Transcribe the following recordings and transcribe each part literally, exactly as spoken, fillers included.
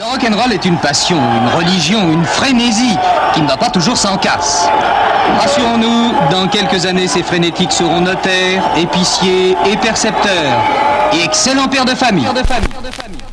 Le rock'n'roll est une passion, une religion, une frénésie qui ne va pas toujours sans casse. Rassurons-nous, dans quelques années, ces frénétiques seront notaires, épiciers et percepteurs. Et excellents pères de famille. Pères de famille. Pères de famille.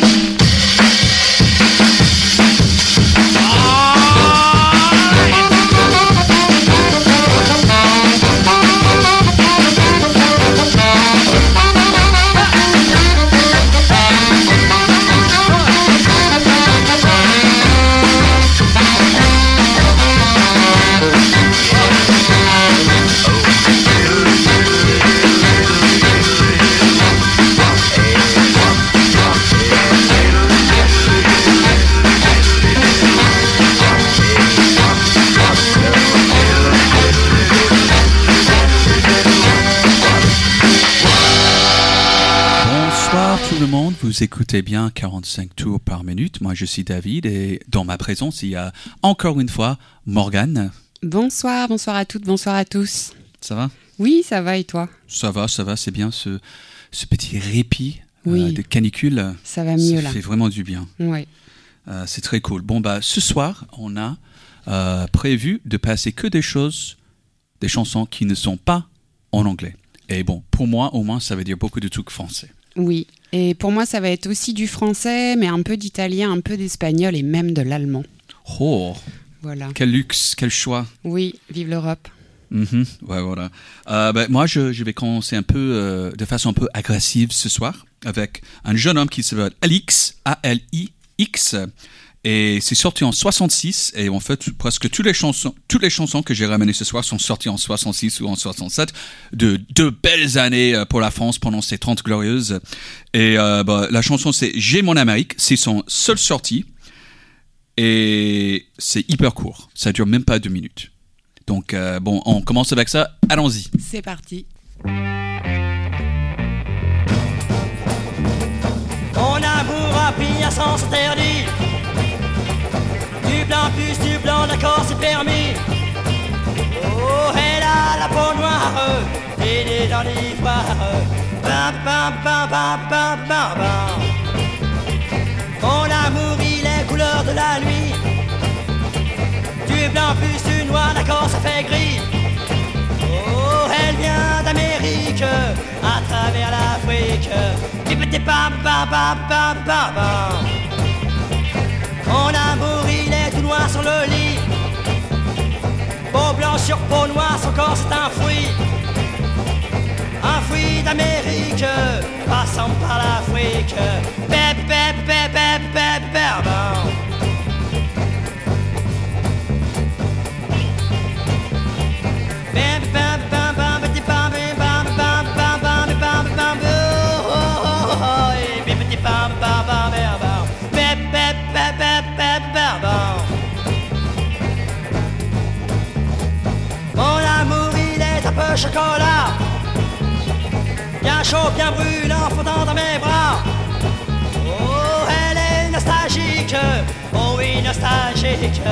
Tout le monde, vous écoutez bien quarante-cinq tours par minute. Moi, je suis David et dans ma présence, il y a encore une fois Morgane. Bonsoir, bonsoir à toutes, bonsoir à tous. Ça va ? Oui, ça va et toi ? Ça va, ça va, c'est bien ce, ce petit répit oui. euh, de canicule. Ça va mieux ça là. Ça fait vraiment du bien. Oui. Euh, c'est très cool. Bon, bah, ce soir, on a euh, prévu de passer que des choses, des chansons qui ne sont pas en anglais. Et bon, pour moi, au moins, ça veut dire beaucoup de trucs français. Oui, et pour moi, ça va être aussi du français, mais un peu d'italien, un peu d'espagnol et même de l'allemand. Oh, voilà. Quel luxe, quel choix. Oui, vive l'Europe. Mm-hmm. Ouais, voilà. Euh, ben, moi, je, je vais commencer un peu, euh, de façon un peu agressive ce soir, avec un jeune homme qui s'appelle Alix, A L I X, et c'est sorti en soixante-six, et en fait, presque toutes les chansons, toutes les chansons que j'ai ramenées ce soir sont sorties en soixante-six ou en soixante-sept, de deux belles années pour la France pendant ces trente glorieuses. Et euh, bah, la chanson, c'est J'ai mon Amérique, c'est son seul sortie, et c'est hyper court, ça dure même pas deux minutes. Donc, euh, bon, on commence avec ça, allons-y. C'est parti. Mon amour a pris un sens interdit. Du blanc plus du blanc, d'accord, c'est permis. Oh, elle a la peau noire et des dents d'ivoire. Bam, bam, bam, bam, bam, bam, bam. Mon amour, il est couleur de la nuit. Du blanc plus du noir, d'accord, ça fait gris. Oh, elle vient d'Amérique, à travers l'Afrique. Bim, bam, bam, bam, bam, bam, bam. Mon amour, il est tout noir sur le lit. Peau blanche sur peau noire, son corps c'est un fruit. Un fruit d'Amérique, passant par l'Afrique. Bép, bép, bép, bép, bép, bép, bam. Bép, bép, bam, bam, bép, bam, bam, bam, bam, bam, bam, bam, oh, oh, oh, oh, bép, bép, bam, bam, bam, bam. Bép, bép, bép, bép, bép, bép, bam. Mon amour, il est un peu chocolat. Bien chaud, bien brûlant, fondant dans mes bras. Oh, elle est nostalgique. Oh oui, nostalgique.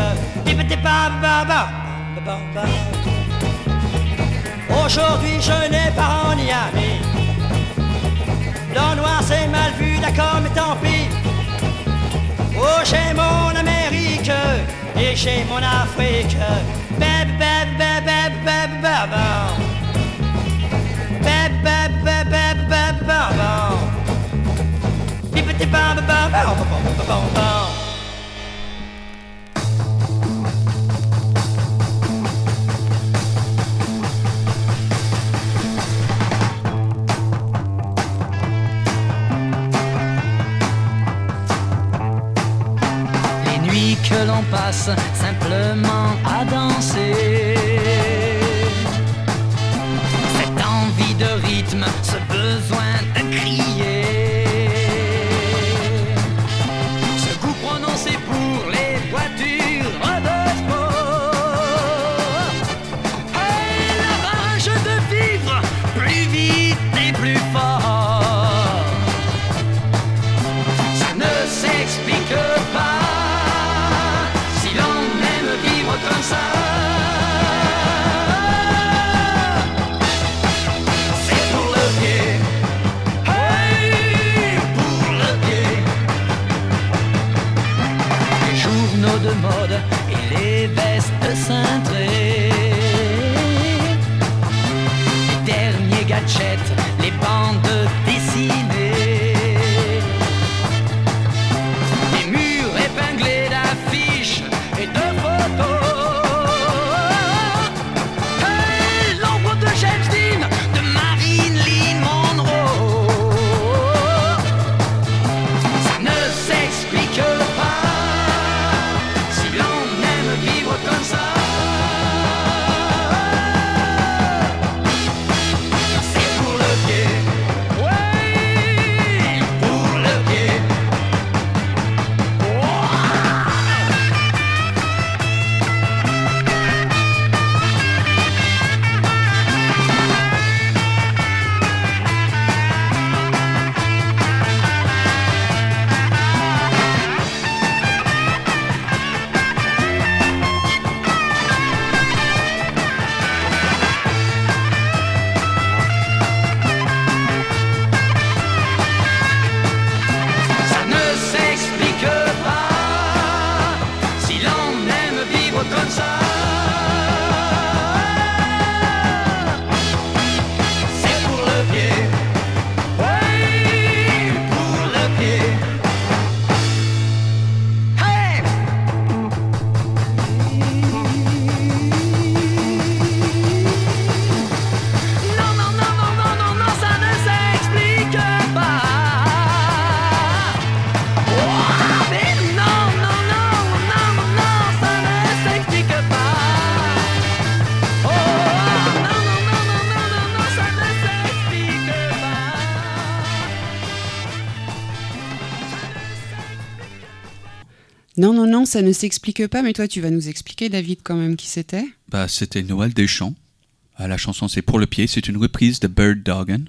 Aujourd'hui, je n'ai pas en ni ami. Blanc noir, c'est mal vu, d'accord, mais tant pis. Oh, j'ai mon Amérique et j'ai mon Afrique. Bép, bép, bép, bép, bép, bép, bép. Bép, bép, bép, bép, bép, bép, bép. Bip, bip, bam, bam, bam, bam, bam, bam. Que l'on passe simplement à danser. Cette envie de rythme, ce besoin de crier. Ce goût prononcé pour les voitures de sport. Et la rage de vivre plus vite et plus fort. Ça ne s'explique pas. Comme ça, c'est pour le pied, de mode et les vestes cintrées. Les derniers gadgets, les bandes dessinées, les murs épinglés d'affiches et de photos. Hey, l'ombre de James Dean, de Marilyn Monroe. Ça ne s'explique pas si l'on aime vivre comme ça. C'est pour le pied, ouais, pour le pied. Ça ne s'explique pas si l'on aime vivre comme ça. C'est pour le pied, oui, pour le pied. Hey! Non, non, non, non, non, non, non, ça ne s'explique pas. Oh, mais non, non, non, non, non, ça ne s'explique pas. Oh, non, non, non, non, non, non, non, ça ne s'explique pas. Non, non, non, ça ne s'explique pas, mais toi, tu vas nous expliquer, David, quand même, qui c'était. Bah, c'était Noël Deschamps. Euh, La chanson, c'est Pour le pied. C'est une reprise de Bird Dogging.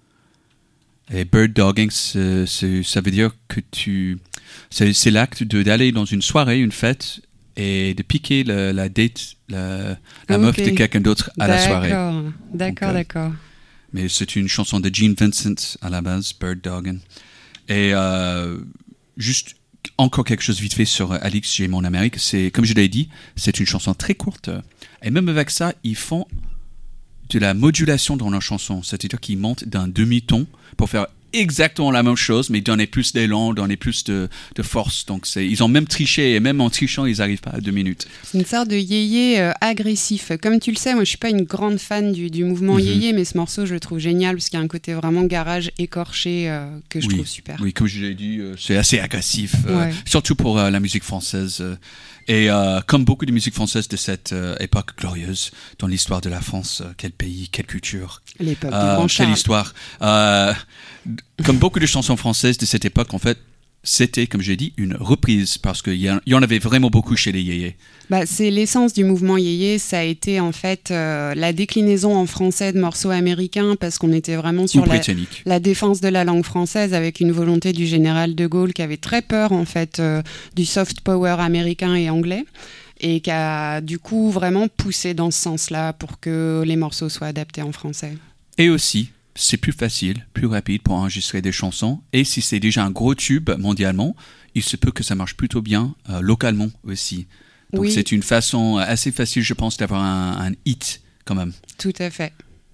Et Bird Dogging, c'est- c'est- ça veut dire que tu... C'est c'est l'acte de- d'aller dans une soirée, une fête, et de piquer le- la date, la, la meuf Ok. de quelqu'un d'autre à la soirée. D'accord, d'accord, Donc, euh, d'accord. Mais c'est une chanson de Gene Vincent à la base, Bird Dogging. Et euh, juste encore quelque chose vite fait sur Alix, J'ai mon Amérique. C'est, comme je l'ai dit, c'est une chanson très courte. Et même avec ça, ils font de la modulation dans leur chanson. C'est-à-dire qu'ils montent d'un demi-ton pour faire exactement la même chose, mais donner plus d'élan, donner plus de, de force. Donc c'est, ils ont même triché, et même en trichant, ils n'arrivent pas à deux minutes. C'est une sorte de yéyé euh, agressif. Comme tu le sais, moi je suis pas une grande fan du, du mouvement Mhm. yéyé, mais ce morceau je le trouve génial parce qu'il y a un côté vraiment garage écorché euh, que je Oui. trouve super. Oui, comme je l'ai dit, euh, c'est assez agressif, euh, Ouais. surtout pour euh, la musique française. euh. Et euh, comme beaucoup de musique française de cette euh, époque glorieuse dans l'histoire de la France, euh, quel pays, quelle culture, L'époque du euh, grand quelle Charles. histoire. Euh, comme beaucoup de chansons françaises de cette époque, en fait, c'était, comme j'ai dit, une reprise parce qu'il y, a- il y en avait vraiment beaucoup chez les yéyés. Bah, c'est l'essence du mouvement yéyé. Ça a été en fait euh, la déclinaison en français de morceaux américains parce qu'on était vraiment Ou sur la, britanniques. la défense de la langue française avec une volonté du général de Gaulle qui avait très peur en fait euh, du soft power américain et anglais et qui a du coup vraiment poussé dans ce sens-là pour que les morceaux soient adaptés en français. Et aussi, c'est plus facile, plus rapide pour enregistrer des chansons. Et si c'est déjà un gros tube mondialement, il se peut que ça marche plutôt bien euh, localement aussi. Donc Oui. c'est une façon assez facile, je pense, d'avoir un, un hit quand même. Tout à fait.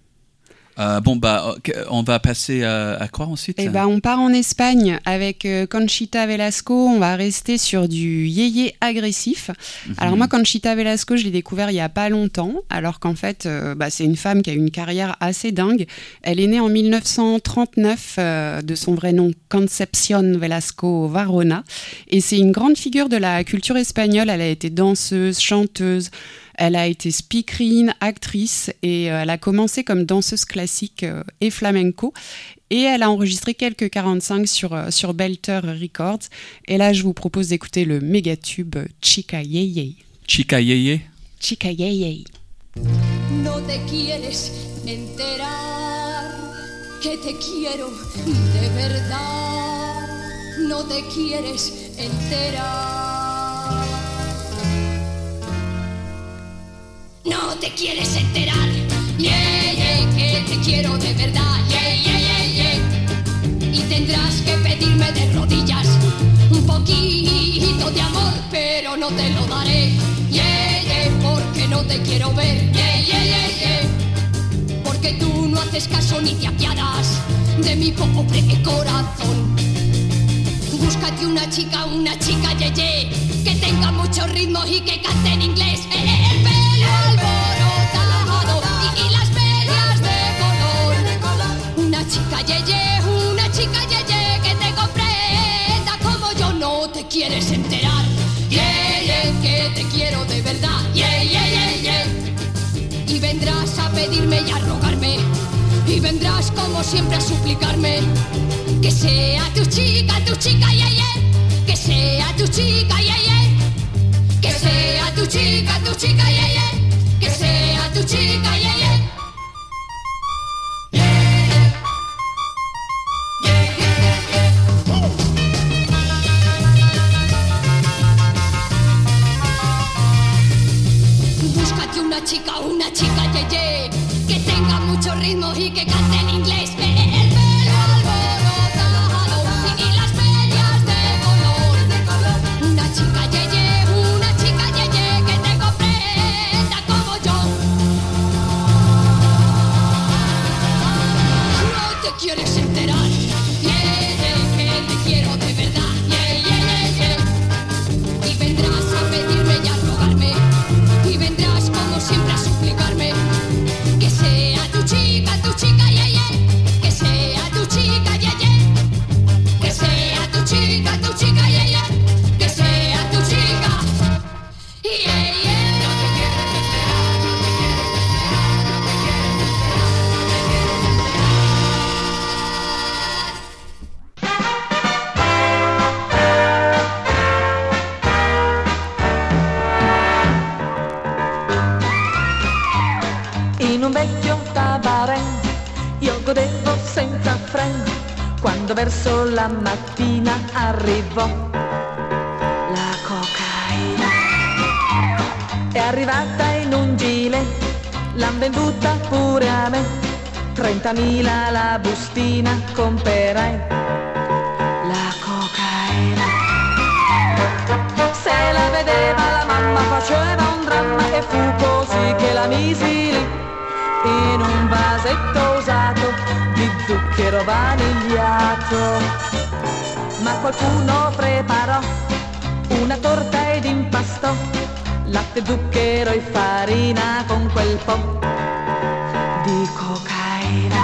Euh, bon, bah, ok, on va passer à, à quoi ensuite? Et ben, on part en Espagne avec euh, Conchita Velasco. On va rester sur du yéyé agressif. Mhm. Alors moi, Conchita Velasco, je l'ai découvert il y a pas longtemps, alors qu'en fait, euh, bah, c'est une femme qui a une carrière assez dingue. Elle est née en mille neuf cent trente-neuf, euh, de son vrai nom Concepción Velasco Varona, et c'est une grande figure de la culture espagnole. Elle a été danseuse, chanteuse. Elle a été speakerine, actrice et euh, elle a commencé comme danseuse classique euh, et flamenco. Et elle a enregistré quelques quarante-cinq sur, euh, sur Belter Records. Et là, je vous propose d'écouter le méga tube Chica Yeye. Chica Yeye? Chica Yeye. No te quieres enterar que te quiero de verdad. No te quieres enterar. No te quieres enterar. Yeah, yeah, que te quiero de verdad. Yeah, yeah, yeah, yeah. Y tendrás que pedirme de rodillas un poquito de amor, pero no te lo daré. Yeah, yeah, porque no te quiero ver. Yeah, yeah, yeah, yeah. Porque tú no haces caso ni te apiadas de mi pobre corazón. Búscate una chica, una chica, ye, ye, que tenga mucho ritmo y que cante en inglés. Eh, eh, el pelo alborotado y, y las medias de color. Una chica, ye, ye, una chica, ye, ye, que te comprenda como yo. No te quieres enterar, yeah, yeah, que te quiero de verdad, yeah, yeah, yeah, yeah. Y vendrás a pedirme y a rogarme, y vendrás como siempre a suplicarme que sea tu chica, tu chica, yeah, yeah. Que sea tu chica, yeah, yeah. Que sea tu chica, tu chica, yeah, yeah. Que sea tu chica, yeah, yeah. Búscate una chica, una chica, ye, ye, que tenga mucho ritmo y que cante en inglés. Eh, eh, el pelo alborotado y, y las medias de color. Una chica, ye, ye, una chica, ye, ye, que te comprenda como yo. No te quieres enterar, yeah, yeah, que te quiero de verdad, yeah, yeah, yeah, yeah. Y vendrás a pedirme y a rogarme, y vendrás como siempre a suplicarme que sea tu chica, tu chica, yeah, yeah. Que sea tu chica, yeah, yeah. Que sea tu chica, tu chica, yeah, yeah. Que sea tu chica, yeah, yeah. In un vecchio tabaret io godevo senza freni quando verso la mattina arrivò la cocaina. È arrivata in un gilet, l'han venduta pure a me, trentamila la bustina comperai la cocaina. Se la vedeva la mamma faceva un dramma e fu così che la misi lì in un vasetto usato di zucchero vanigliato. Ma qualcuno preparò una torta ed impastò latte, zucchero e farina con quel po' di cocaina.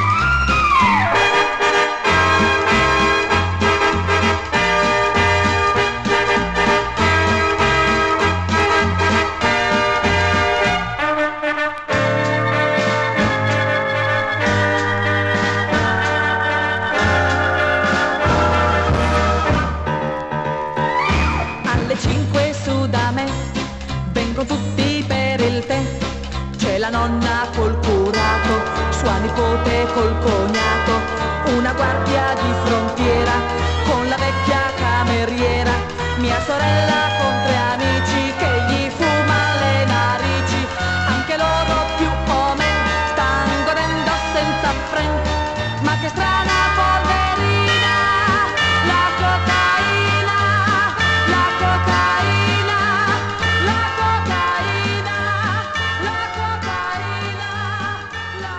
La nonna col curato, sua nipote col cognato, una guardia di frontiera con la vecchia cameriera, mia sorella con tre amici che gli fuma le narici, anche loro più o meno stan godendo senza freno, ma che strana polverina, la cocaina, la cocaina, la cocaina, la cocaina, la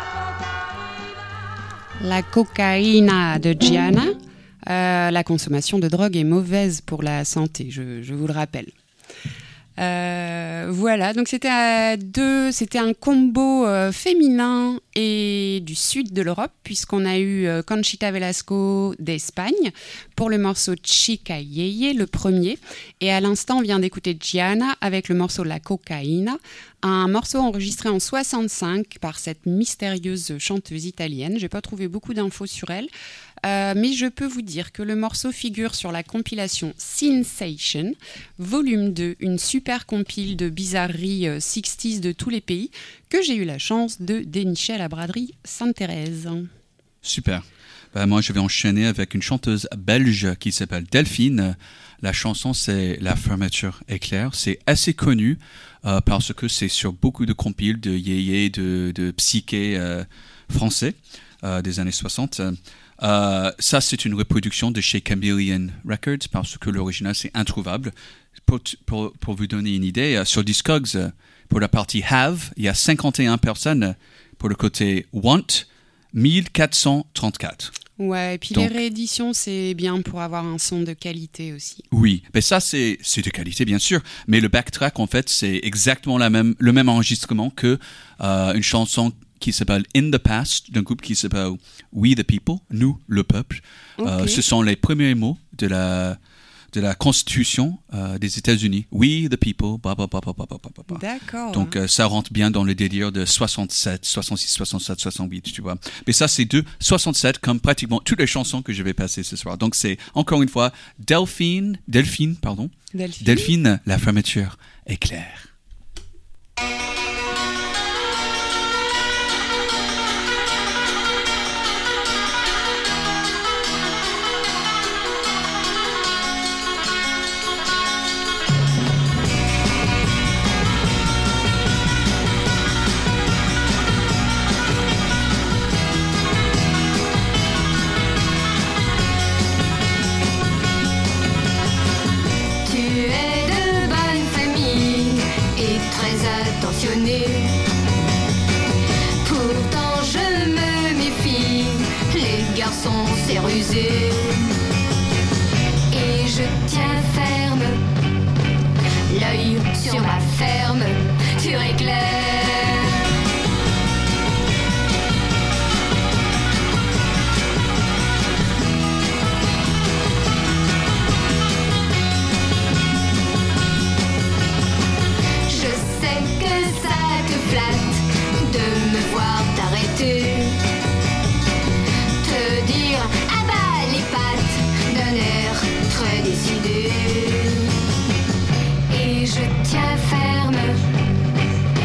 cocaina. La cocaïna de Gianna. Euh, la consommation de drogue est mauvaise pour la santé, je, je vous le rappelle. Euh, voilà, donc c'était, à deux, c'était un combo euh, féminin et du sud de l'Europe, puisqu'on a eu euh, Conchita Velasco d'Espagne pour le morceau Chica Yeye, le premier. Et à l'instant, on vient d'écouter Gianna avec le morceau La Cocaïna, un morceau enregistré en soixante-cinq par cette mystérieuse chanteuse italienne. Je n'ai pas trouvé beaucoup d'infos sur elle. Euh, mais je peux vous dire que le morceau figure sur la compilation Sensation, volume deux, une super compile de bizarreries euh, sixties de tous les pays que j'ai eu la chance de dénicher à la braderie Sainte-Thérèse. Super. Ben, moi, je vais enchaîner avec une chanteuse belge qui s'appelle Delphine. La chanson, c'est La fermeture éclair. C'est assez connu euh, parce que c'est sur beaucoup de compiles de yéyé, de, de psyché euh, français euh, des années soixante. Euh, ça, c'est une reproduction de chez Chameleon Records parce que l'original, c'est introuvable. Pour, pour, pour vous donner une idée, euh, sur Discogs, euh, pour la partie Have, il y a cinquante et une personnes. Pour le côté Want, mille quatre cent trente-quatre. Ouais, et puis Donc, les rééditions, c'est bien pour avoir un son de qualité aussi. Oui, mais ça, c'est, c'est de qualité, bien sûr. Mais le backtrack, en fait, c'est exactement la même, le même enregistrement que euh, une chanson qui s'appelle In the Past, d'un groupe qui s'appelle We the People, nous, le peuple. Okay. Euh, ce sont les premiers mots de la, de la Constitution euh, des États-Unis. We the People, bah, bah, bah, bah, bah, bah, bah, bah. D'accord. Donc, euh, ça rentre bien dans le délire de soixante-sept, soixante-six, soixante-sept, soixante-huit, tu vois. Mais ça, c'est de soixante-sept, comme pratiquement toutes les chansons que je vais passer ce soir. Donc, c'est, encore une fois, Delphine, Delphine, pardon. Delphine. Delphine, la fermeture est claire. Pourtant je me méfie, les garçons c'est rusé. Et je tiens ferme, l'œil sur ma ferme, tu éclaires. Je sais que ça te flatte de me voir t'arrêter, te dire ah bah les pattes d'un air très décidé. Et je tiens ferme,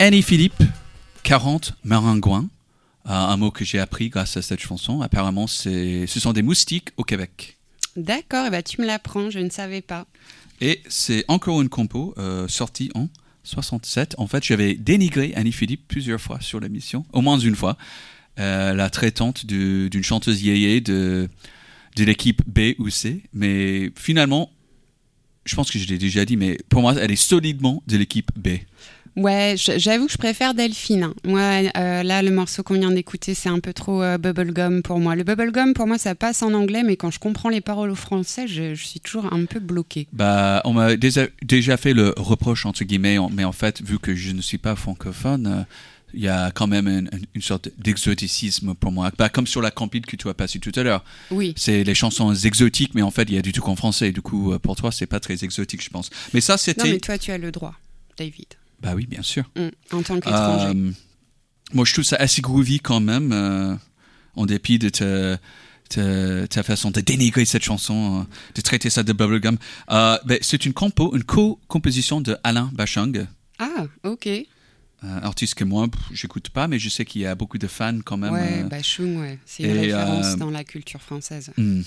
Annie Philippe, quarante maringouins. Euh, un mot que j'ai appris grâce à cette chanson. Apparemment, c'est, ce sont des moustiques au Québec. D'accord, et bah tu me l'apprends, je ne savais pas. Et c'est encore une compo euh, sortie en soixante-sept. En fait, j'avais dénigré Annie Philippe plusieurs fois sur l'émission, au moins une fois. Euh, la traitante de, d'une chanteuse yéyé de, de l'équipe B ou C. Mais finalement, je pense que je l'ai déjà dit, mais pour moi, elle est solidement de l'équipe B. Ouais, j'avoue que je préfère Delphine. Hein. Moi, euh, là, le morceau qu'on vient d'écouter, c'est un peu trop euh, bubblegum pour moi. Le bubblegum, pour moi, ça passe en anglais, mais quand je comprends les paroles au français, je, je suis toujours un peu bloquée. Bah, on m'a déjà, déjà fait le reproche, entre guillemets, mais en fait, vu que je ne suis pas francophone, il euh, y a quand même une, une sorte d'exoticisme pour moi. Bah, comme sur la compil que tu as passé tout à l'heure. Oui. C'est les chansons exotiques, mais en fait, il y a du tout qu'en français. Du coup, pour toi, c'est pas très exotique, je pense. Mais ça, c'était... Non, mais toi, tu as le droit, David. Bah oui, bien sûr. Mmh, en tant qu'étranger. Euh, moi, je trouve ça assez groovy quand même, euh, en dépit de ta, ta, ta façon de dénigrer cette chanson, euh, de traiter ça de bubblegum. Euh, ben, c'est une compo, une co-composition de Alain Bachung. Ah, ok. Euh, artiste que moi, pff, j'écoute pas, mais je sais qu'il y a beaucoup de fans quand même. Ouais, euh, Bachung, ouais. C'est une et, référence euh, dans la culture française. hmm.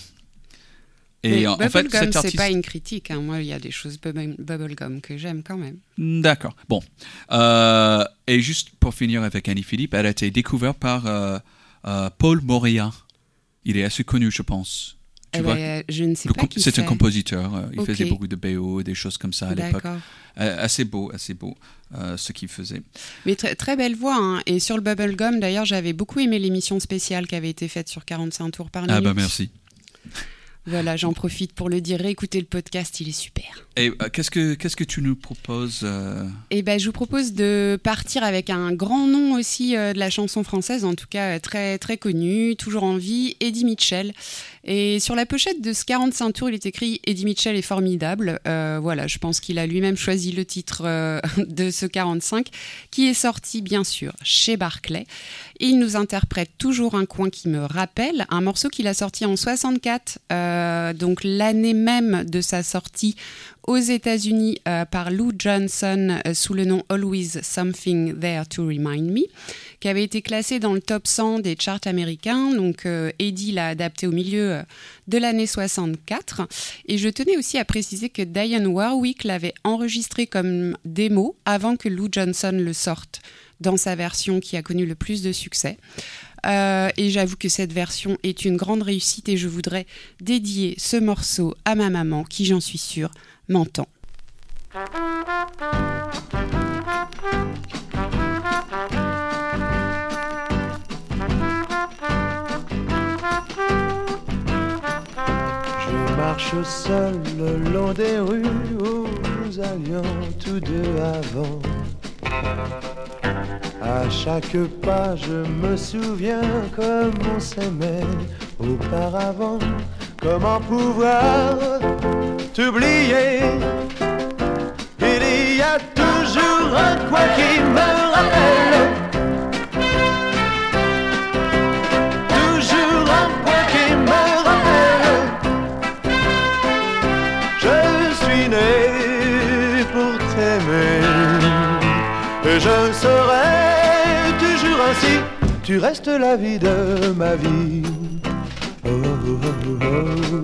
Et Mais en, en fait, bubblegum, cet c'est artiste... pas une critique. Hein. Moi, il y a des choses bubble- bubblegum que j'aime quand même. D'accord. Bon. Euh, et juste pour finir avec Annie Philippe, elle a été découverte par euh, euh, Paul Moria. Il est assez connu, je pense. Tu Eh vois, ben, je ne sais le pas comp- qui c'est c'est. un compositeur. euh, Il Ok. faisait beaucoup de B O, des choses comme ça à l'époque. D'accord. Euh, assez beau, assez beau, euh, ce qu'il faisait. Mais très, très belle voix. Hein. Et sur le bubblegum, d'ailleurs, j'avais beaucoup aimé l'émission spéciale qui avait été faite sur quarante-cinq tours par minute. Ah bah merci. Voilà, j'en profite pour le dire. Écoutez le podcast, il est super. Et euh, qu'est-ce que qu'est-ce que tu nous proposes euh... Et ben, je vous propose de partir avec un grand nom aussi euh, de la chanson française, en tout cas euh, très très connu, toujours en vie, Eddie Mitchell. Et sur la pochette de ce quarante-cinq tours, il est écrit Eddie Mitchell est formidable. Euh, voilà, je pense qu'il a lui-même choisi le titre euh, de ce quarante-cinq, qui est sorti bien sûr chez Barclay. Il nous interprète toujours un coin qui me rappelle, un morceau qu'il a sorti en soixante-quatre, euh, donc l'année même de sa sortie aux États-Unis euh, par Lou Johnson euh, sous le nom Always Something There to Remind Me, qui avait été classé dans le top cent des charts américains. Donc euh, Eddie l'a adapté au milieu euh, de l'année soixante-quatre. Et je tenais aussi à préciser que Dionne Warwick l'avait enregistré comme démo avant que Lou Johnson le sorte dans sa version qui a connu le plus de succès. Euh, et j'avoue que cette version est une grande réussite et je voudrais dédier ce morceau à ma maman qui, j'en suis sûre, m'entend. Je marche seul le long des rues où nous allions tous deux avant. À chaque pas je me souviens comme on s'aimait auparavant. Comment pouvoir t'oublier? Il y a toujours un coin qui me rappelle. Toujours un coin qui me rappelle. Je suis né pour t'aimer et je serai toujours ainsi. Tu restes la vie de ma vie. Oh, oh, oh, oh.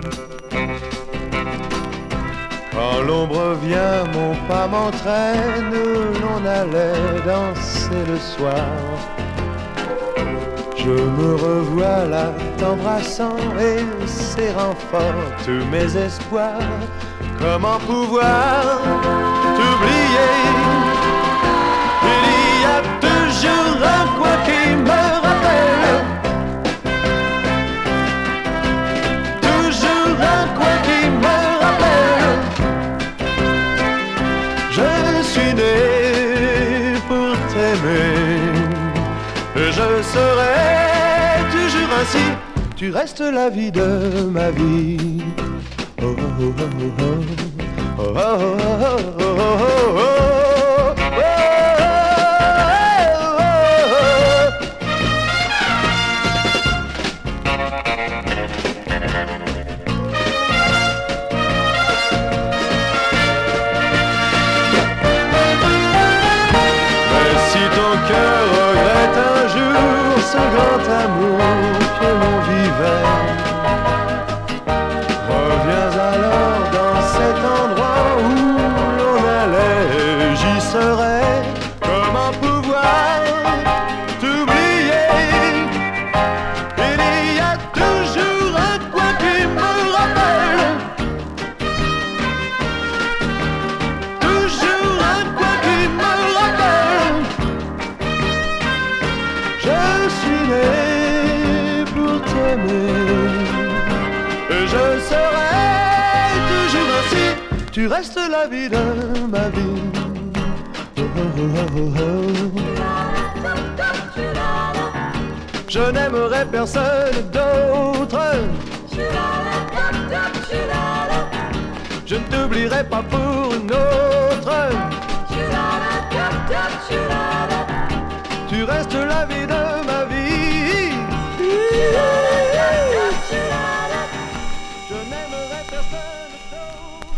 Quand l'ombre vient, mon pas m'entraîne, l'on allait danser le soir. Je me revois là t'embrassant et serrant fort tous mes espoirs. Comment pouvoir t'oublier? Il y a toujours un coin qui me rappelle. Toujours un coin qui me rappelle. Je suis né pour t'aimer. Je serai toujours ainsi. Tu restes la vie de ma vie. Oh, oh, oh, oh, oh. Oh, oh, oh, oh, oh, oh, oh. Si ton cœur regrette un jour ce grand amour que l'on vivait, reviens alors dans cet endroit où l'on allait. J'y serai. Comment pouvoir t'oublier? Il y a toujours un coin qui me rappelle, toujours un coin qui me rappelle. Je suis né pour t'aimer et je serai toujours ainsi. Tu restes la vie de ma vie. Oh, oh, oh, oh, oh. Je n'aimerai personne d'autre. Je ne t'oublierai pas pour une autre. Tu restes la vie de ma vie. Je n'aimerai personne d'autre.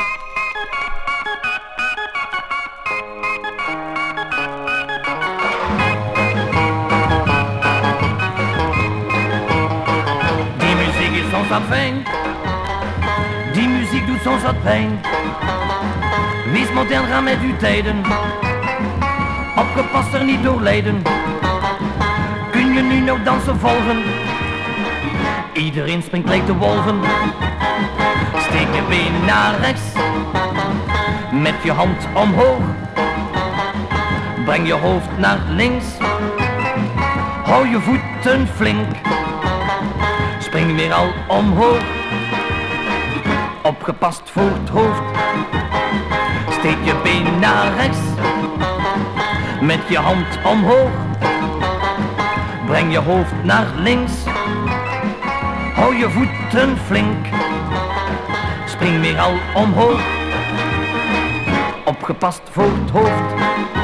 Die muziek is soms wat fijn, die muziek doet soms wat pijn. Wees modern, ga met uw tijden, opgepast er niet door lijden. Kun je nu nog dansen volgen? Iedereen springt lijkt de wolven. Steek je been naar rechts, met je hand omhoog. Breng je hoofd naar links, hou je voeten flink. Spring weer al omhoog, opgepast voor het hoofd. Steek je been naar rechts, met je hand omhoog. Breng je hoofd naar links, hou je voeten flink. Spring weer al omhoog, opgepast voor het hoofd.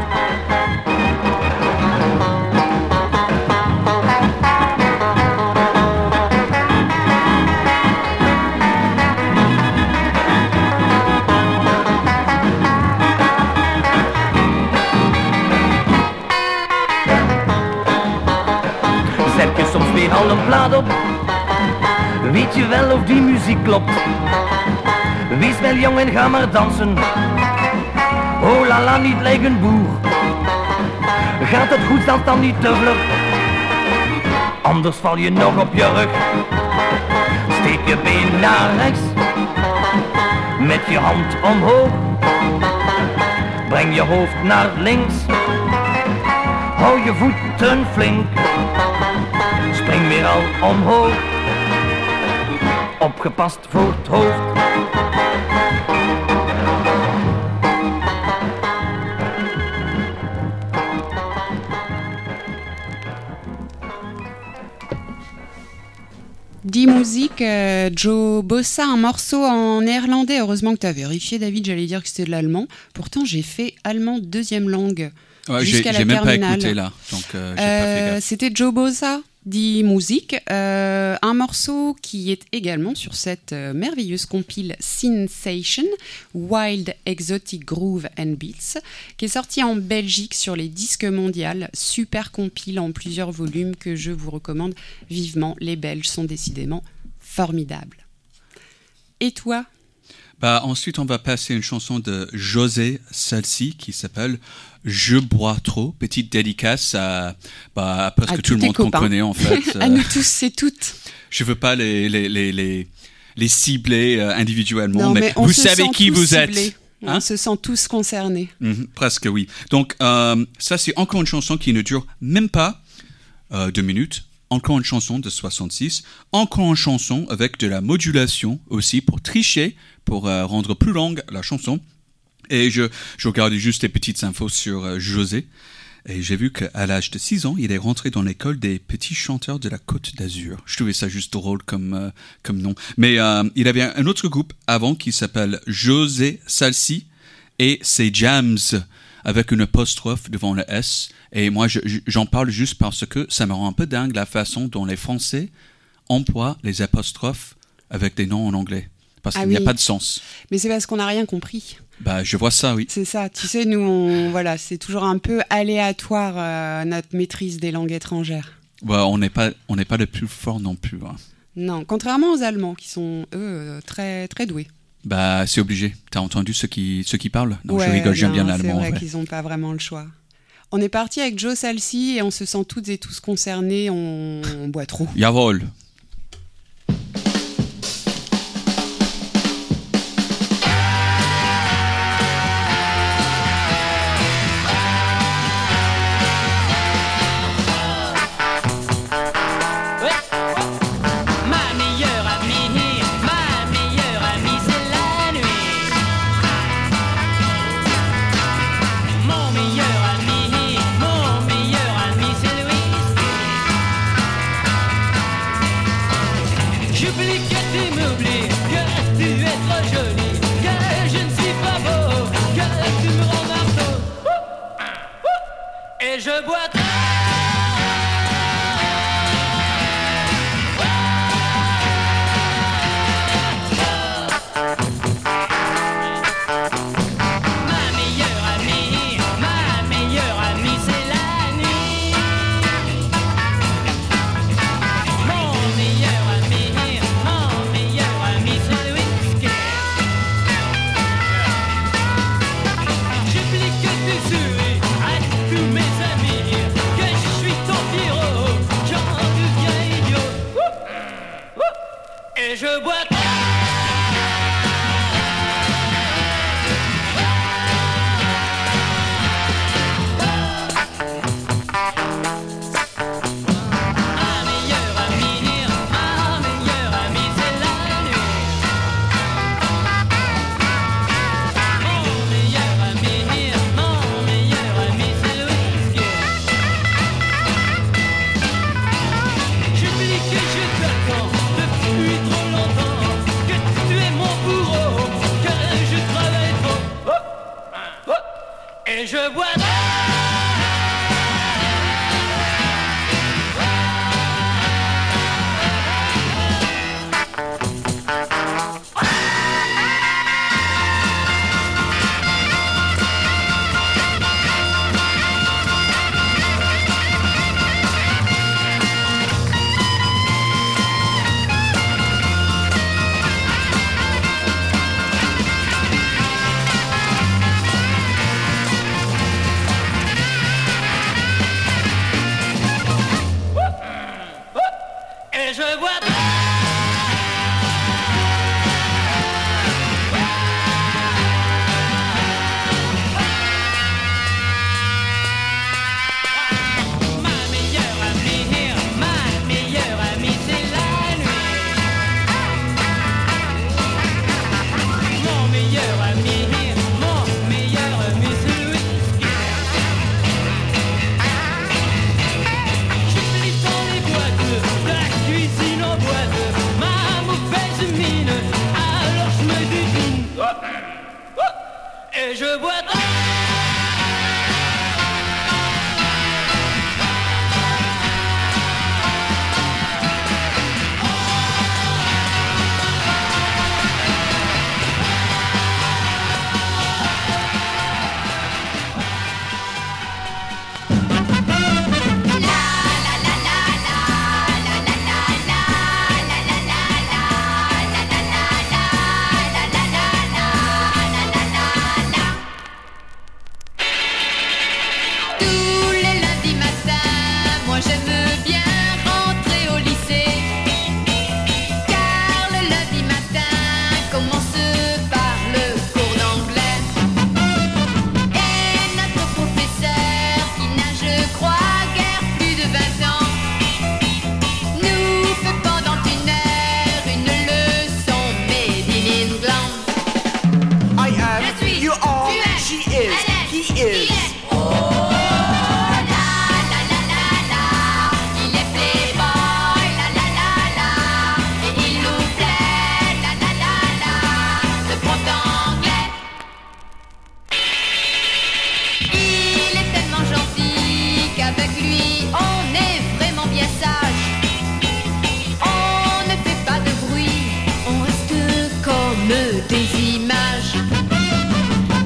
Zet je soms weer al een plaat op? Weet je wel of die muziek klopt? Wees wel jong en ga maar dansen. Oh la la, niet lijk een boer. Gaat het goed, dan dan niet te vlug. Anders val je nog op je rug. Steek je been naar rechts, met je hand omhoog. Breng je hoofd naar links, hou je voeten flink. Spring weer al omhoog, opgepast voor het hoofd. Die musique, euh, Joe Bossa, un morceau en néerlandais. Heureusement que tu as vérifié, David, j'allais dire que c'était de l'allemand. Pourtant, j'ai fait allemand deuxième langue. Ouais, jusqu'à j'ai, la j'ai même terminale. pas écouté là, donc euh, j'ai Euh, pas fait gaffe. C'était Joe Bossa, Die Musik, euh, un morceau qui est également sur cette euh, merveilleuse compile Sensation, Wild Exotic Groove and Beats, qui est sortie en Belgique sur les disques mondiales. Super compile en plusieurs volumes que je vous recommande vivement. Les Belges sont décidément formidables. Et toi ? Bah, ensuite, on va passer une chanson de José Salsi qui s'appelle Je bois trop. Petite dédicace à, bah, à presque À tout tous le tes monde qu'on copains. connaît, en fait. À nous tous et toutes. Je veux pas les, les, les, les, les cibler euh, individuellement, Non, mais, mais on vous se savez sent qui tous vous ciblés. êtes. On Hein? se sent tous concernés. Mhm, presque, oui. Donc, euh, ça, c'est encore une chanson qui ne dure même pas euh, deux minutes. Encore une chanson de soixante-six. Encore une chanson avec de la modulation aussi pour tricher, pour euh, rendre plus longue la chanson. Et je, je regardais juste des petites infos sur euh, José. Et j'ai vu qu'à l'âge de six ans, il est rentré dans l'école des petits chanteurs de la Côte d'Azur. Je trouvais ça juste drôle comme, euh, comme nom. Mais euh, il avait un autre groupe avant qui s'appelle José Salsi et ses Jams avec une apostrophe devant le S. Et moi, je, j'en parle juste parce que ça me rend un peu dingue la façon dont les Français emploient les apostrophes avec des noms en anglais. Parce Ah qu'il n'y a oui. pas de sens. Mais c'est parce qu'on n'a rien compris. Bah, je vois ça, oui. C'est ça. Tu sais, nous, on, voilà, c'est toujours un peu aléatoire euh, notre maîtrise des langues étrangères. Bah, on n'est pas, on n'est pas le plus fort non plus. Hein. Non, contrairement aux Allemands qui sont eux euh, très très doués. Bah, c'est obligé. T'as entendu ceux qui, ceux qui parlent? Non, ouais, je rigole, j'aime non, bien l'allemand. C'est vrai en vrai. qu'ils n'ont pas vraiment le choix. On est parti avec Joe Salsi et on se sent toutes et tous concernés. On, on boit trop. Jawohl. Ma meilleure amie, ma meilleure amie, c'est la nuit. Mon meilleur ami, mon meilleur ami, c'est le whisky. J'oublie que tu m'oublies, que tu es trop jolie, que je ne suis pas beau, que tu me rends marteau. Et je bois trop. Ma meilleure amie, ma meilleure amie, c'est la nuit. Mon meilleur ami, mon meilleur ami, c'est le whisky. J'oublie que tu souris à tous mes amis, que je suis ton pyro, j'en deviens idiot. Et je bois trop. Ma meilleure amie, ma meilleure amie, c'est la nuit. Mon meilleur ami, mon meilleur ami, c'est le whisky. J'oublie que je t'attends depuis trop longtemps, que tu es mon bourreau, que je travaille trop. Et je bois trop. Et je bois trop. Ma meilleure amie, ma meilleure amie, c'est la nuit. Mon meilleur ami, mon meilleur ami, c'est le whisky. J'oublie dans les boîtes, la cuisine en boîte, ma mauvaise mine, alors je me dédouane. Et je bois trop. Tous les lundis matins, moi j'aime bien rentrer au lycée. Car le lundi matin commence par le cours d'anglais. Et notre professeur, qui n'a, je crois, guère plus de vingt ans, nous fait pendant une heure une leçon made in England. I am, Je suis, you are, tu es, she is, elle est, he il is. est. Oh la la la la la, il est playboy, la la la la, et il nous plaît, la la la la, ce prof d'anglais. Il est tellement gentil qu'avec lui on est vraiment bien sage. On ne fait pas de bruit, on reste comme des images.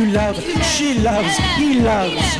You love, she loves, he loves.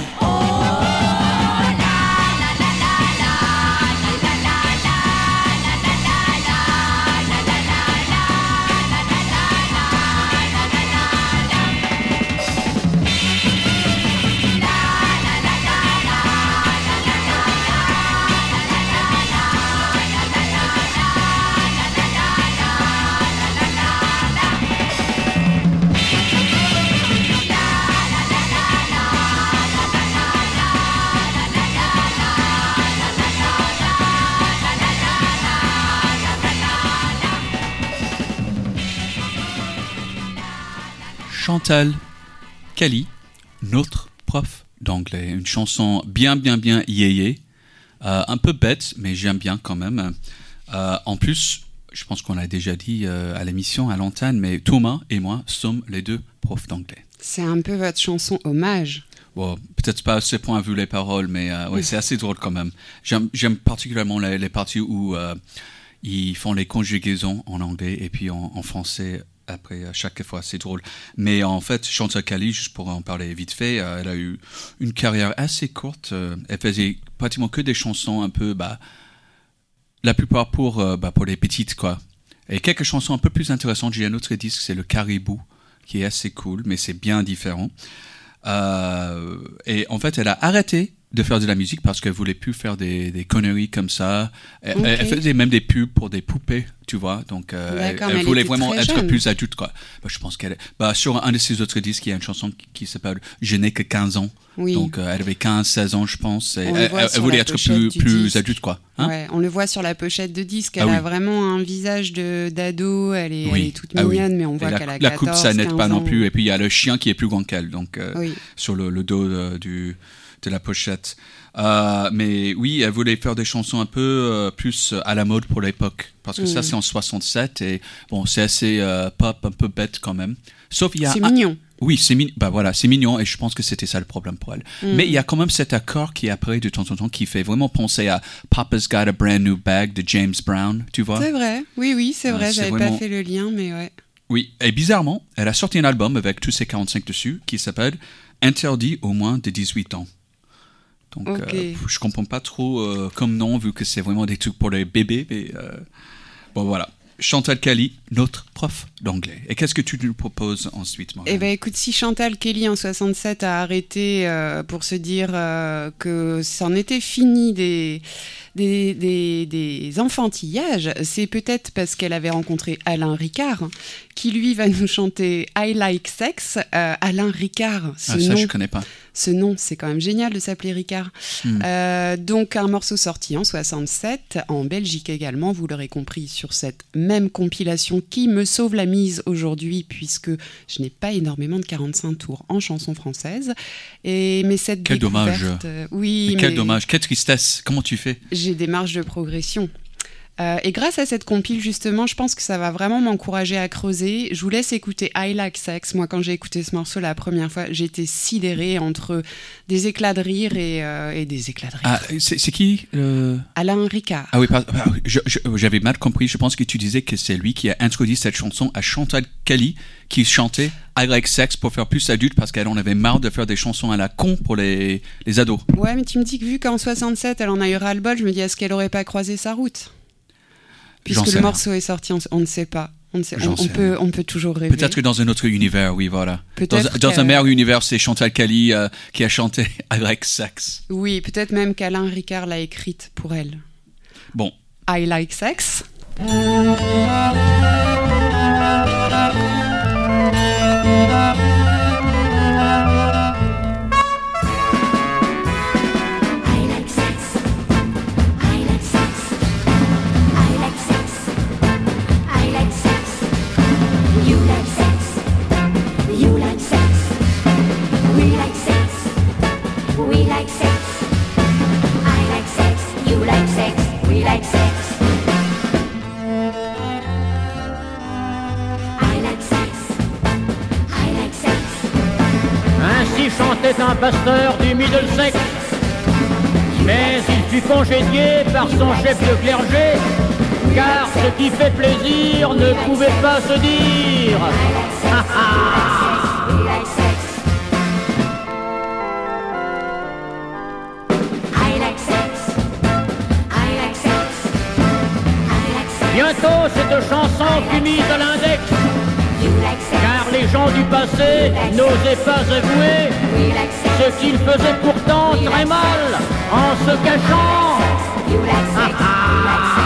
Chantal Kelly, notre prof d'anglais. Une chanson bien, bien, bien yéyé. Euh, un peu bête, mais j'aime bien quand même. Euh, en plus, je pense qu'on l'a déjà dit euh, à l'émission, à l'antenne, mais Thomas et moi sommes les deux profs d'anglais. C'est un peu votre chanson hommage. Bon, peut-être pas à ce point vu les paroles, mais euh, ouais, c'est assez drôle quand même. J'aime, j'aime particulièrement les, les parties où euh, ils font les conjugaisons en anglais et puis en, en français. Après, à chaque fois, c'est drôle. Mais en fait, Chantal Kelly, juste pour en parler vite fait, euh, elle a eu une carrière assez courte. Euh, elle faisait pratiquement que des chansons un peu, bah, la plupart pour, euh, bah, pour les petites, quoi. Et quelques chansons un peu plus intéressantes. J'ai un autre disque, c'est Le Caribou, qui est assez cool, mais c'est bien différent. Euh, et en fait, elle a arrêté de faire de la musique parce qu'elle voulait plus faire des, des conneries comme ça. Elle, okay. elle faisait même des pubs pour des poupées, tu vois. Donc, euh, elle, elle voulait vraiment être jeune. Plus adulte, quoi. Bah, je pense qu'elle, bah, sur un de ses autres disques, il y a une chanson qui, qui s'appelle Je n'ai que quinze ans. Oui. Donc, euh, elle avait quinze, seize ans, je pense. Et elle, elle, elle voulait être plus, plus adulte, quoi. Hein ouais, on le voit sur la pochette de disque. Elle ah, a oui. vraiment un visage de, d'ado. Elle est, oui. elle est toute mignonne, ah, oui. mais on voit la, qu'elle a la quatorze, coupe, ça n'aide pas ans. non plus. Et puis, il y a le chien qui est plus grand qu'elle. Donc, euh, oui. sur le, le dos euh, du, de la pochette. Euh, mais oui, elle voulait faire des chansons un peu euh, plus à la mode pour l'époque. Parce que mmh. ça, c'est en soixante-sept. Et bon, c'est assez euh, pop, un peu bête quand même. Sauf il y a c'est un... mignon. Oui, c'est, mi... bah, voilà, c'est mignon. Et je pense que c'était ça le problème pour elle. Mmh. Mais il y a quand même cet accord qui apparaît de temps en temps qui fait vraiment penser à Papa's Got a Brand New Bag de James Brown. Tu vois? C'est vrai. Oui, oui, c'est vrai. Euh, c'est J'avais vraiment... pas fait le lien, mais ouais. Oui. Et bizarrement, elle a sorti un album avec tous ses quarante-cinq dessus qui s'appelle Interdit au moins de dix-huit ans. Donc, okay. euh, je comprends pas trop euh, comme nom, vu que c'est vraiment des trucs pour les bébés. Mais euh, bon, voilà. Chantal Kelly, notre prof d'anglais. Et qu'est-ce que tu nous proposes ensuite, Marianne ? Eh ben, écoute, si Chantal Kelly en soixante-sept a arrêté euh, pour se dire euh, que c'en était fini des, des, des, des enfantillages, c'est peut-être parce qu'elle avait rencontré Alain Ricard, qui lui va nous chanter I Like Sex. Euh, Alain Ricard, ce ah, ça, nom, je connais pas. Ce nom, c'est quand même génial de s'appeler Ricard. Mm. Euh, donc, un morceau sorti en soixante-sept, en Belgique également, vous l'aurez compris, sur cette même compilation qui me sauve la mise aujourd'hui, puisque je n'ai pas énormément de quarante-cinq tours en chanson française. Et, mais cette Quel dommage. Euh, oui, mais quel mais dommage. Quelle tristesse. Comment tu fais ? J'ai des marges de progression. Euh, et grâce à cette compile, justement, je pense que ça va vraiment m'encourager à creuser. Je vous laisse écouter I Like Sex. Moi, quand j'ai écouté ce morceau la première fois, j'étais sidérée entre des éclats de rire et, euh, et des éclats de rire. Ah, c'est, c'est qui euh... Alain Ricard. Ah oui, pardon, je, je, j'avais mal compris. Je pense que tu disais que c'est lui qui a introduit cette chanson à Chantal Kelly, qui chantait I Like Sex pour faire plus adulte parce qu'elle en avait marre de faire des chansons à la con pour les, les ados. Ouais, mais tu me dis que vu qu'en soixante-sept, elle en a eu ras-le-bol, je me dis, est-ce qu'elle aurait pas croisé sa route ? Puisque le morceau est sorti, on, on ne sait pas. On, ne sait, on, on, peut, on peut toujours rêver. Peut-être que dans un autre univers, oui, voilà. Peut-être dans, dans un meilleur univers, c'est Chantal Kelly euh, qui a chanté I Like Sex. Oui, peut-être même qu'Alain Ricard l'a écrite pour elle. Bon. I Like Sex. Chantait un pasteur du Middlesex, mais il fut congédié par son chef de clergé, car ce qui fait plaisir ne pouvait pas se dire. Bientôt cette chanson fut mise à l'index, car les gens du passé n'osaient pas avouer ce qu'ils faisaient pourtant très mal en se cachant. Ah, ah.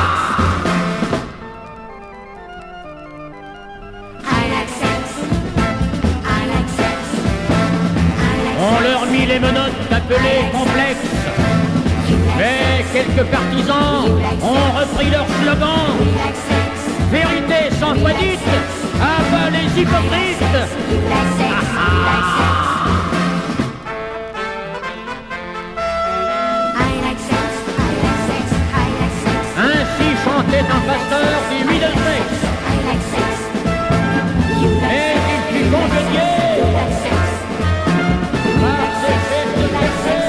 On leur mit les menottes appelées complexes. Mais quelques partisans ont repris leur slogan. Vérité sans foi dite, à bas les hypocrites. Ah, ah. Ainsi chantait un pasteur du Middlesex. Et il fut congédié par ses chefs de quartier.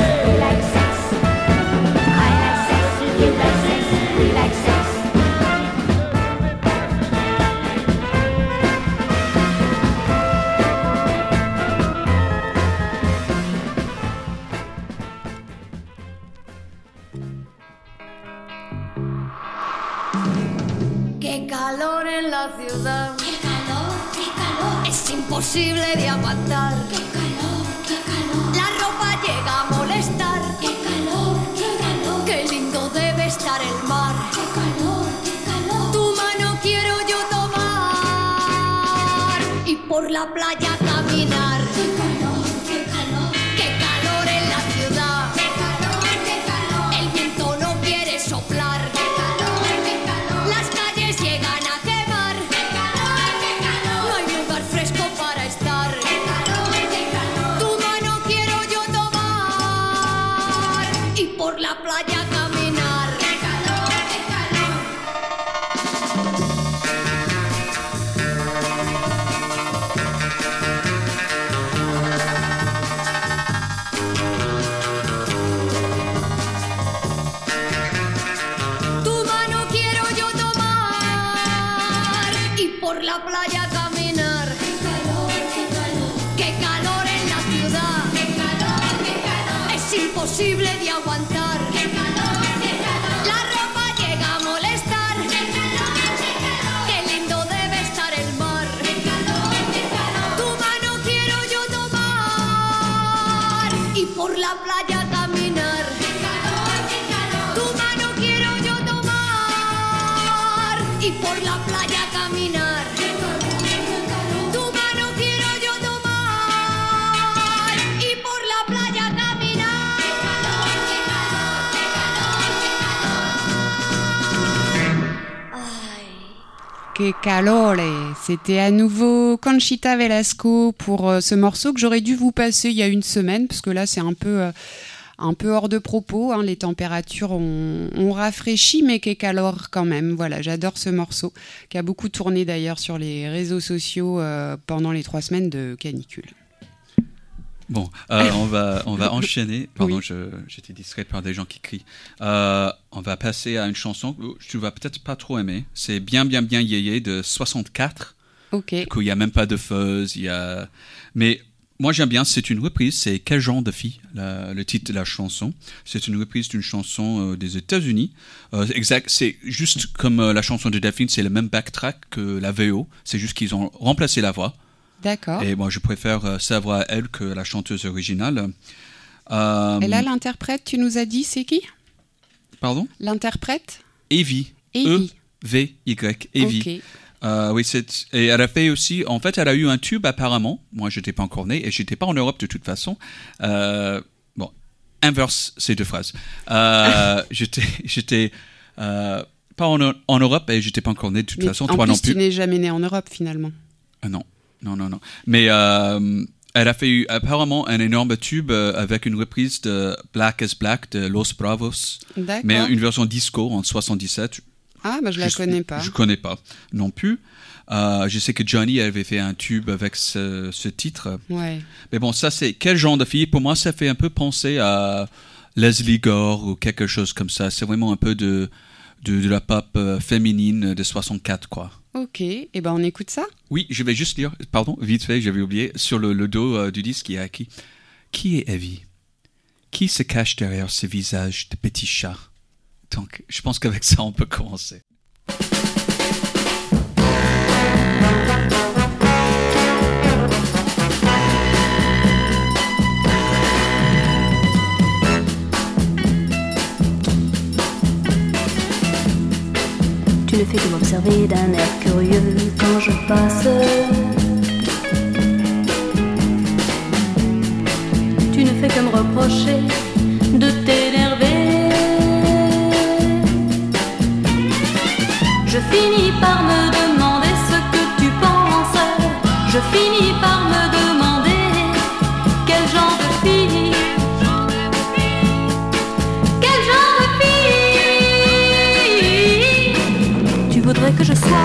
Qué calor en la ciudad. Qué calor, qué calor. Es imposible de aguantar. Qué calor, qué calor. La ropa llega a molestar. Qué calor, qué calor. Qué lindo debe estar el mar. Qué calor, qué calor. Tu mano quiero yo tomar y por la playa caminar. Qué calor, qué calor. Qué calor en la ciudad. Qué calor, qué calor. El viento no quiere soplar. Qué calor, qué calor. Las calles llegan a quemar. Qué calor, qué calor. No hay lugar fresco para estar. Qué calor, qué calor. Tu mano quiero yo tomar y por la playa caminar. Qué calor, qué calor. Tu mano quiero yo tomar y por la playa caminar. Qué calor, qué calor. Qué calor en la ciudad. Qué calor, qué calor. Es imposible de aguantar. Qué calor, qué calor. La ropa llega a molestar. Qué calor, qué calor. Qué lindo debe estar el mar. Qué calor, qué calor. Tu mano quiero yo tomar y por la playa caminar. Qué calor, qué calor. Tu mano quiero yo tomar y por la playa caminar. Qué calor, qué calor. Tu mano quiero yo tomar y por la playa caminar. Qué calor, qué calor, qué calor, qué calor. Ay. Que calore. C'était à nouveau Conchita Velasco pour euh, ce morceau que j'aurais dû vous passer il y a une semaine, parce que là c'est un peu, euh, un peu hors de propos, hein. Les températures ont, ont rafraîchi, mais que calore quand même. Voilà, j'adore ce morceau, qui a beaucoup tourné d'ailleurs sur les réseaux sociaux euh, pendant les trois semaines de canicule. Bon, euh, on va on va enchaîner. Pardon, Oui. je, j'étais distrait par des gens qui crient. Euh, on va passer à une chanson que tu vas peut-être pas trop aimer. C'est Bien Bien Bien Yéyé de soixante-quatre. Ok. Du coup, il y a même pas de fuzz. Il y a, mais moi j'aime bien. C'est une reprise. C'est Quel genre de fille, la- le titre de la chanson. C'est une reprise d'une chanson euh, des États-Unis. Euh, exact. C'est juste comme euh, la chanson de Delphine. C'est le même backtrack que la V O. C'est juste qu'ils ont remplacé la voix. D'accord. Et moi, je préfère euh, sa voix à elle que la chanteuse originale. Euh, Et là, l'interprète, tu nous as dit, c'est qui? Pardon? L'interprète? Evie. Evie. E V Y. Evie. Ok. Euh, oui, c'est, et elle a fait aussi, en fait, elle a eu un tube apparemment. Moi, j'étais pas encore né et j'étais pas en Europe de toute façon. Euh, bon, inverse ces deux phrases. Euh, j'étais, j'étais euh, pas en, en Europe et j'étais pas encore né de toute Mais façon. en Toi plus, non plus. tu n'es jamais né en Europe finalement. Ah non, non, non, non. Mais euh, elle a fait apparemment un énorme tube euh, avec une reprise de Black is Black de Los Bravos. D'accord. Mais une version disco en soixante-dix-sept. Ah, bah je la Je- connais pas. Je connais pas non plus. Euh, je sais que Johnny avait fait un tube avec ce, ce titre. Ouais. Mais bon, ça c'est quel genre de fille? Pour moi, ça fait un peu penser à Leslie Gore ou quelque chose comme ça. C'est vraiment un peu de, de, de la pop euh, féminine de soixante-quatre, quoi. Ok, et eh ben on écoute ça. Oui, je vais juste lire, pardon, vite fait, j'avais oublié, sur le, le dos euh, du disque, il y a qui? Qui est Evie? Qui se cache derrière ce visage de petit chat? Donc, je pense qu'avec ça, on peut commencer. Tu ne fais que m'observer d'un air curieux quand je passe. Tu ne fais que me reprocher de t'énerver. Je finis par me demander ce que tu penses. Je finis par me demander quel genre de fille. Quel genre de fille tu voudrais que je sois.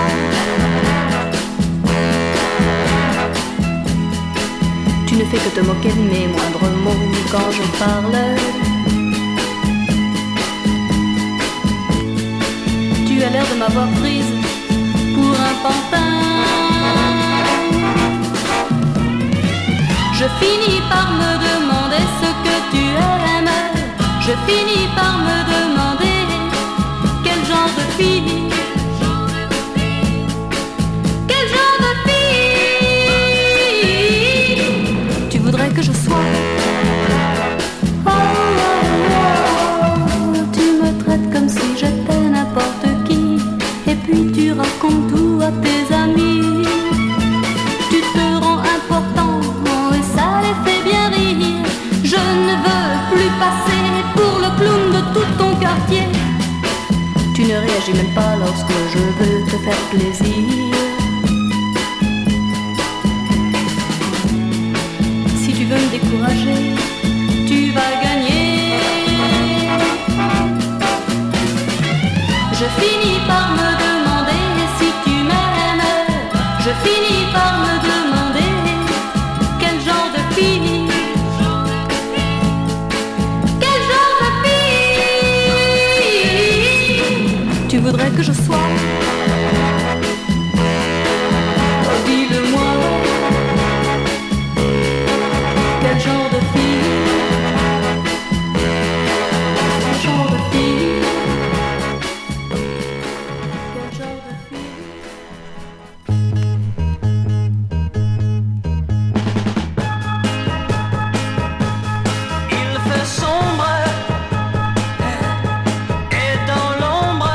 Tu ne fais que te moquer de mes moindres mots quand je parle. Tu as l'air de m'avoir prise pour un pantin. Je finis par me demander ce que tu aimes. Je finis par me demander quel genre de fille. Quel genre de fille tu voudrais que je sois. Oh, oh, oh, tu me traites comme si j'étais n'importe qui. Et puis tu racontes tout à tes amis. Tu te rends important et ça les fait bien rire. Je ne veux plus passer pour le clown de tout ton quartier. Tu ne réagis même pas lorsque je veux te faire plaisir. Si tu veux me décourager, tu vas gagner. Je finis par me demander si tu m'aimes. Je finis par me demander quel genre de fille. Quel genre de fille tu voudrais que je sois. Oh, dis-le-moi. Quel genre de fille. Quel genre de fille. Quel genre de fille. Il fait sombre et dans l'ombre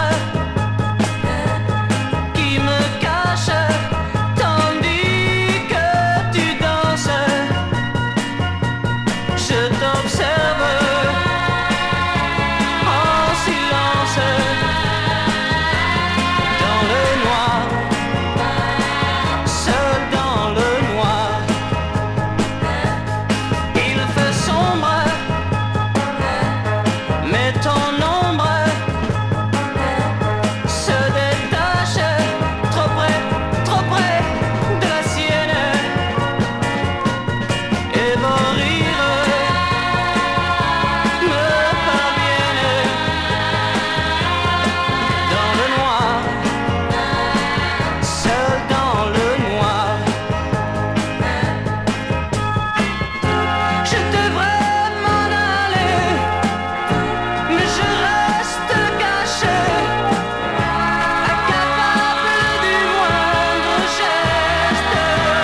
qui me cache tandis que tu danses. Je t'observe en silence dans le noir, seul dans le noir. Il fait sombre, mais ton ombre se détache trop près, trop près de la sienne. Et vos rires me parviennent dans le noir, seul dans le noir. Je devrais m'en aller, mais je reste caché, incapable du moindre geste.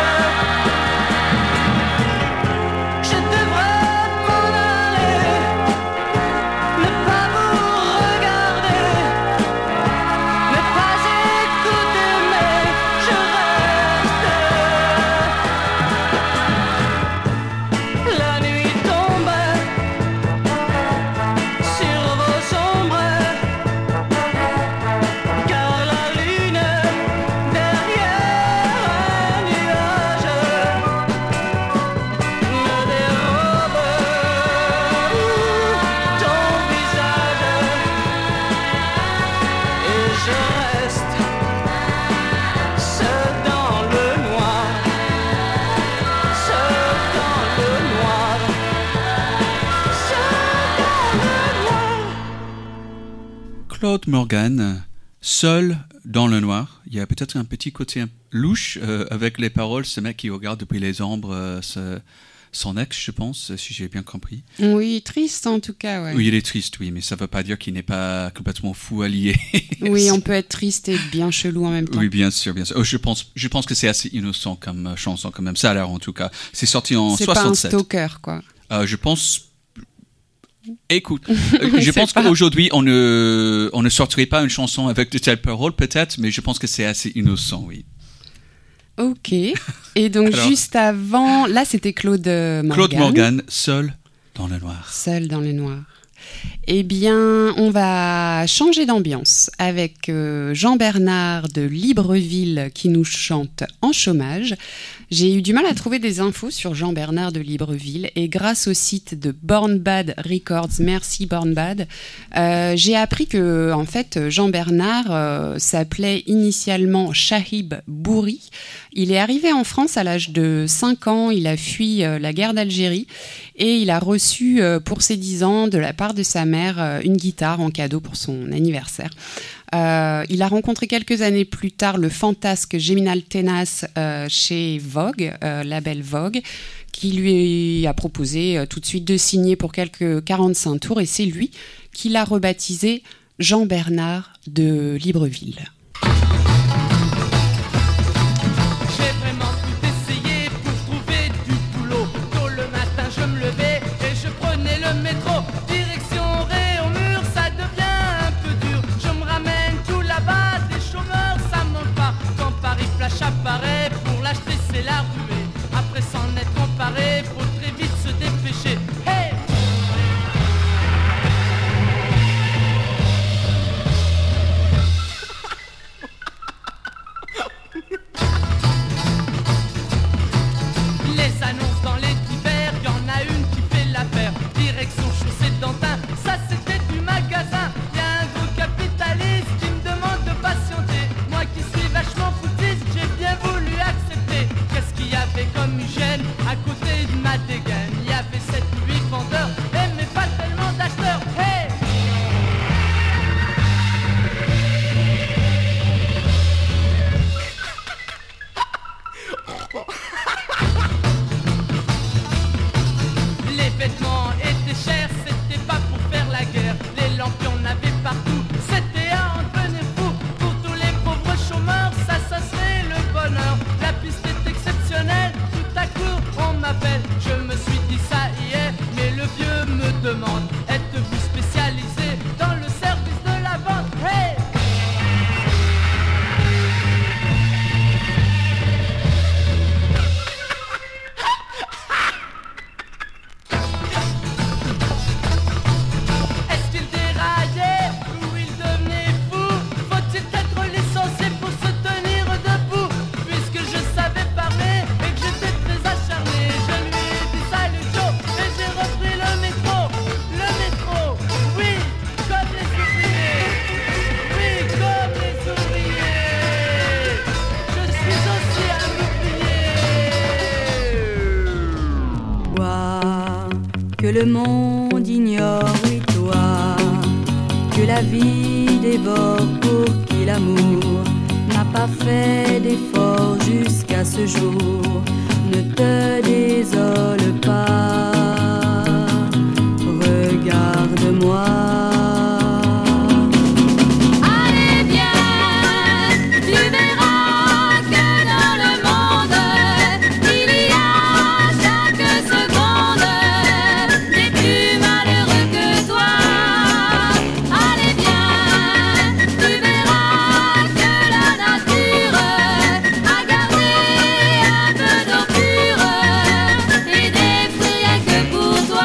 Je devrais m'en aller, ne pas vous regarder, ne pas écouter, mais je reste. La nuit tombe sur vos ombres, car la lune derrière un nuage me dérobe ton visage. Et je reste seul dans le noir, seul dans le noir, seul dans le noir. Claude Morgan, seul dans le noir. Il y a peut-être un petit côté un- louche euh, avec les paroles. Ce mec qui regarde depuis les ombres euh, ce- son ex, je pense, si j'ai bien compris. Oui, triste en tout cas, ouais. Oui, il est triste, oui, mais ça ne veut pas dire qu'il n'est pas complètement fou allié. Oui, on peut être triste et bien chelou en même temps. Oui, bien sûr, bien sûr. Oh, je pense, je pense que c'est assez innocent comme euh, chanson quand même. Ça a l'air en tout cas. C'est sorti en C'est pas un soixante-sept. stalker, quoi. Euh, je pense Écoute, je, je pense qu'aujourd'hui, on ne, on ne sortirait pas une chanson avec de telles paroles, peut-être, mais je pense que c'est assez innocent, oui. Ok. Et donc, Alors, juste avant, là, c'était Claude Morgan. Claude Morgan, Seul dans le noir. Seul dans le noir. Eh bien, on va changer d'ambiance avec euh, Jean-Bernard de Libreville qui nous chante En chômage. J'ai eu du mal à trouver des infos sur Jean-Bernard de Libreville et grâce au site de Born Bad Records, merci Born Bad, euh, j'ai appris que en fait Jean-Bernard euh, s'appelait initialement Shahib Bouri. Il est arrivé en France à l'âge de cinq ans, il a fui euh, la guerre d'Algérie et il a reçu euh, pour ses dix ans de la part de sa mère euh, une guitare en cadeau pour son anniversaire. Euh, il a rencontré quelques années plus tard le fantasque Géminal Tenace euh, chez Vogue, euh, label Vogue, qui lui a proposé euh, tout de suite de signer pour quelques quarante-cinq tours et c'est lui qui l'a rebaptisé Jean-Bernard de Libreville. J'ai vraiment tout essayé pour trouver du boulot. Tôt le matin je me levais et je prenais le métro. Direction Réaumur, ça devient un peu dur. Je me ramène tout là-bas, des chômeurs ça manque pas. Quand Paris Flash apparaît, pour l'acheter c'est la ruée. Après s'en être emparé, faut très vite se dépêcher. Hey! Les annonces dans les divers, y'en a une qui fait l'affaire. Direction chaussée d'Antin, ça c'était du magasin. Y'a un gros capitaliste qui me demande de patienter. Moi qui suis vachement foutiste, j'ai bien voulu accepter. Qu'est-ce qu'il y avait comme hygiène à côté de ma dégaine? Il y avait sept ou huit vendeurs, et mais pas tellement d'acheteurs. Hey! Les vêtements étaient chers, c'était pas pour faire la guerre. Les lampes y'en avait partout, c'était à en devenir fou. Pour tous les pauvres chômeurs, ça, ça serait le bonheur. La piste est exceptionnelle, tout à coup on m'appelle. Je me suis dit ça hier, mais le vieux me demande: êtes-vous spécialisé dans le service de la vente? Hey! Est-ce qu'il déraillait ou il devenait fou? Faut-il être licencié pour se tenir debout? Puisque je savais parler et que j'étais très acharné, je lui ai dit salut Joe et j'ai repris le métro. Le métro, oui, comme les ouvriers. Oui, comme les ouvriers. Je suis aussi un ouvrier. Toi, que le monde ignore, oui toi, que la vie dévore pour qui l'amour n'a pas fait d'effort jusqu'à ce jour. Ne te désole pas, regarde-moi. Allez viens, tu verras que dans le monde, il y a chaque seconde des plus malheureux que toi. Allez viens, tu verras que la nature a gardé un peu d'eau pure et des fruits rien que pour toi.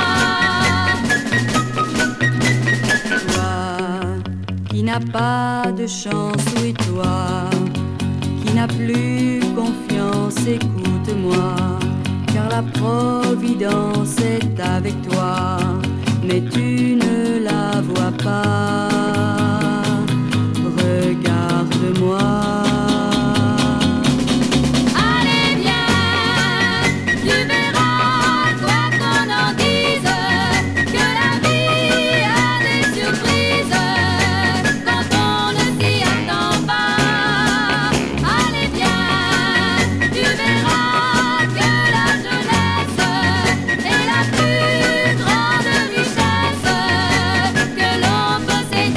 Toi qui n'as pas de chance, oui toi qui n'as plus confiance, écoute-moi, car la providence est avec toi, mais tu ne la vois pas. Regarde-moi. Allez viens, tu verras quoi qu'on en dise, que la vie a des surprises quand on ne s'y attend pas. Allez viens, tu verras que la jeunesse est la plus grande richesse que l'on possède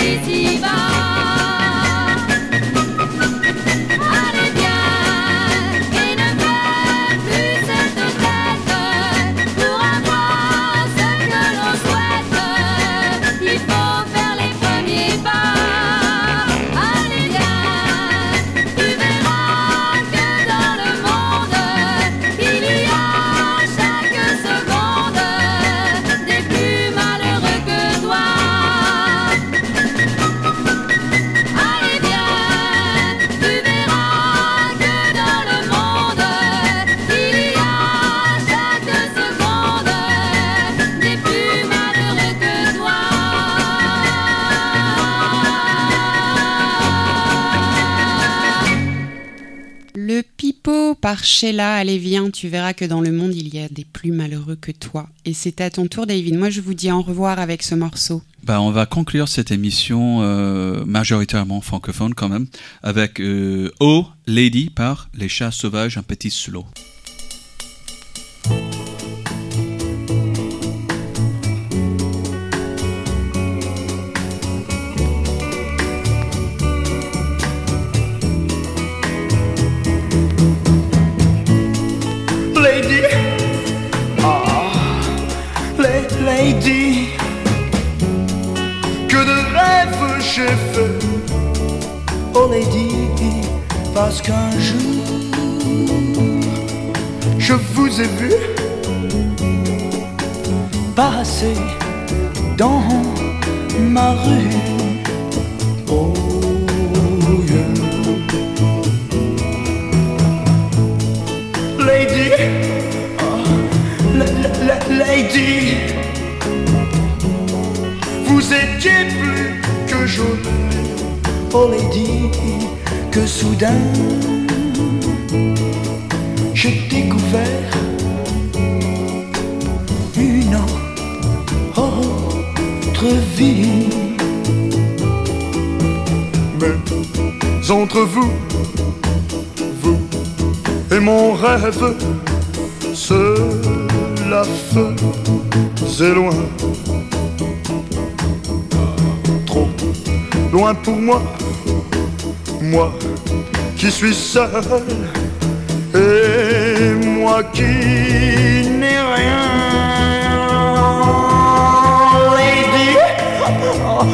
Psycho par Sheila. Allez, viens, tu verras que dans le monde, il y a des plus malheureux que toi. Et c'est à ton tour, David. Moi, je vous dis au revoir avec ce morceau. Bah, on va conclure cette émission euh, majoritairement francophone quand même avec euh, Oh Lady par Les Chats Sauvages, un petit solo. Lady, ah, la- lady, que de rêves j'ai fait, oh lady, parce qu'un jour je vous ai vu passer dans ma rue, oh yeah. Lady, oh, la, la, la, lady, vous étiez plus que jolie, oh lady, que soudain j'ai découvert une autre vie. Mais entre vous, vous et mon rêve, cela faisait loin, trop loin pour moi, moi qui suis seul, et moi qui n'ai rien. Lady, oh,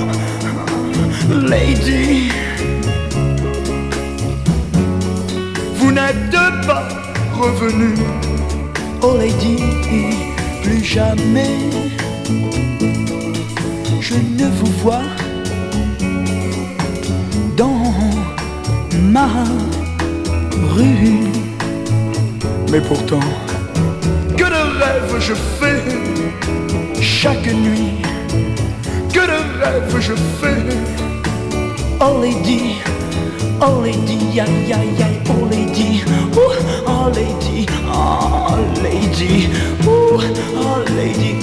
lady, vous n'êtes pas revenu, oh lady, plus jamais je ne vous vois dans ma rue. Mais pourtant, que de rêves je fais chaque nuit, que de rêves je fais, oh lady, oh lady, aïe aïe aïe, oh lady, oh, oh lady, oh lady, oh, oh lady,